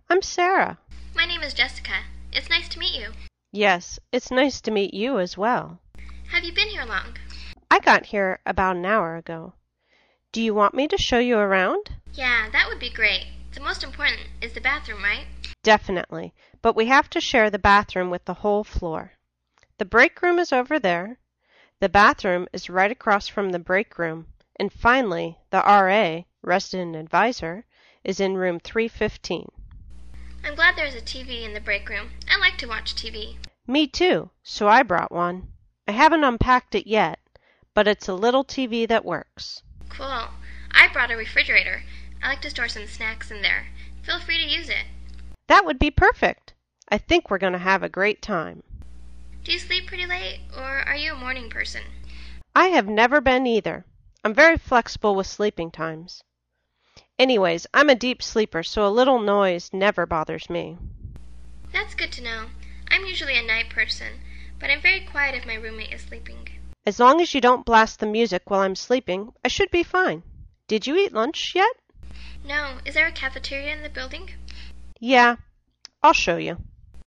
I'm Sarah. My name is Jessica. It's nice to meet you. Yes, it's nice to meet you as well. Have you been here long? I got here about an hour ago. Do you want me to show you around? Yeah, that would be great. The most important is the bathroom, right? Definitely, but we have to share the bathroom with the whole floor. The break room is over there. The bathroom is right across from the break room. And finally, the RA, resident advisor, is in room 315. I'm glad there's a TV in the break room. I like to watch TV. Me too, so I brought one. I haven't unpacked it yet, but it's a little TV that works. Cool. I brought a refrigerator. I like to store some snacks in there. Feel free to use it. That would be perfect. I think we're going to have a great time. Do you sleep pretty late, or are you a morning person? I have never been either. I'm very flexible with sleeping times. Anyways, I'm a deep sleeper, so a little noise never bothers me. That's good to know. I'm usually a night person, but I'm very quiet if my roommate is sleeping. As long as you don't blast the music while I'm sleeping, I should be fine. Did you eat lunch yet? No, is there a cafeteria in the building? Yeah, I'll show you.